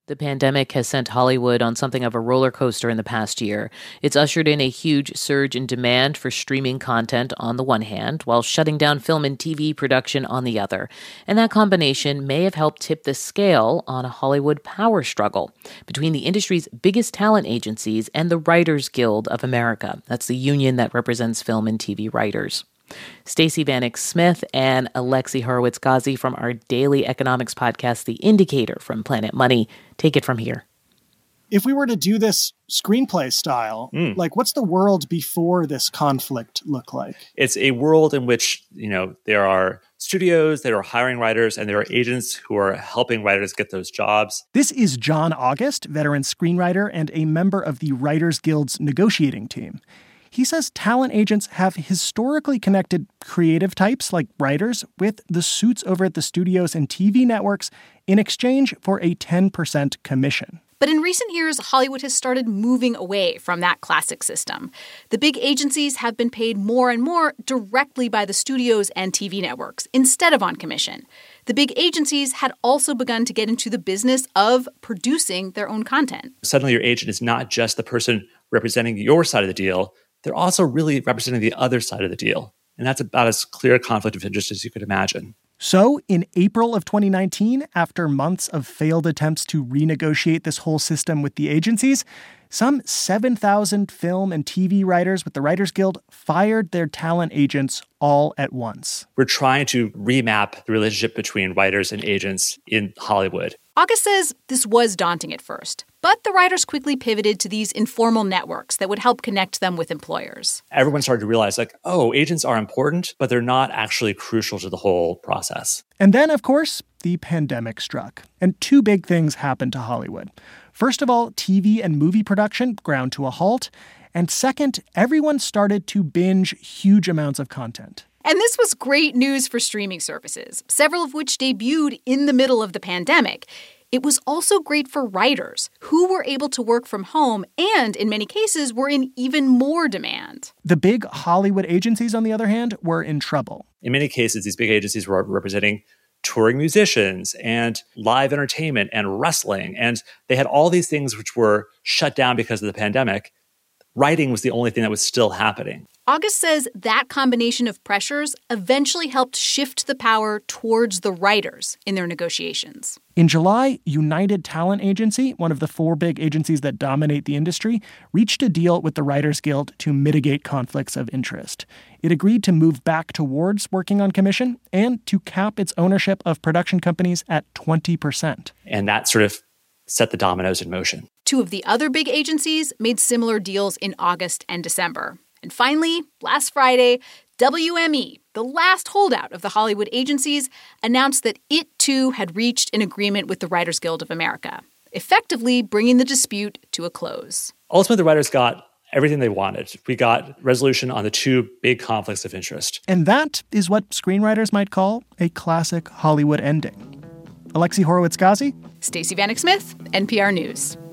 The pandemic has sent Hollywood on something of a roller coaster in the past year. It's ushered in a huge surge in demand for streaming content on the one hand, while shutting down film and TV production on the other. And that combination may have helped tip the scale on a Hollywood power struggle between the industry's biggest talent agencies and the Writers Guild of America. That's the union that represents film and TV writers. Stacey Vanek Smith and Alexi Horowitz-Ghazi from our daily economics podcast, The Indicator from Planet Money, take it from here. If we were to do this screenplay style, what's the world before this conflict look like? It's a world in which, there are studios that are hiring writers and there are agents who are helping writers get those jobs. This is John August, veteran screenwriter and a member of the Writers Guild's negotiating team. He says talent agents have historically connected creative types like writers with the suits over at the studios and TV networks in exchange for a 10% commission. But in recent years, Hollywood has started moving away from that classic system. The big agencies have been paid more and more directly by the studios and TV networks instead of on commission. The big agencies had also begun to get into the business of producing their own content. Suddenly your agent is not just the person representing your side of the deal. They're also really representing the other side of the deal. And that's about as clear a conflict of interest as you could imagine. So in April of 2019, after months of failed attempts to renegotiate this whole system with the agencies, some 7,000 film and TV writers with the Writers Guild fired their talent agents all at once. We're trying to remap the relationship between writers and agents in Hollywood. August says this was daunting at first, but the writers quickly pivoted to these informal networks that would help connect them with employers. Everyone started to realize, agents are important, but they're not actually crucial to the whole process. And then, of course, the pandemic struck. And two big things happened to Hollywood. First of all, TV and movie production ground to a halt. And second, everyone started to binge huge amounts of content. And this was great news for streaming services, several of which debuted in the middle of the pandemic. It was also great for writers, who were able to work from home and, in many cases, were in even more demand. The big Hollywood agencies, on the other hand, were in trouble. In many cases, these big agencies were representing touring musicians and live entertainment and wrestling. And they had all these things which were shut down because of the pandemic. Writing was the only thing that was still happening. August says that combination of pressures eventually helped shift the power towards the writers in their negotiations. In July, United Talent Agency, one of the four big agencies that dominate the industry, reached a deal with the Writers Guild to mitigate conflicts of interest. It agreed to move back towards working on commission and to cap its ownership of production companies at 20%. And that sort of set the dominoes in motion. Two of the other big agencies made similar deals in August and December. And finally, last Friday, WME, the last holdout of the Hollywood agencies, announced that it too had reached an agreement with the Writers Guild of America, effectively bringing the dispute to a close. Ultimately, the writers got everything they wanted. We got resolution on the two big conflicts of interest. And that is what screenwriters might call a classic Hollywood ending. Alexi Horowitz-Ghazi. Stacey Vanek Smith, NPR News.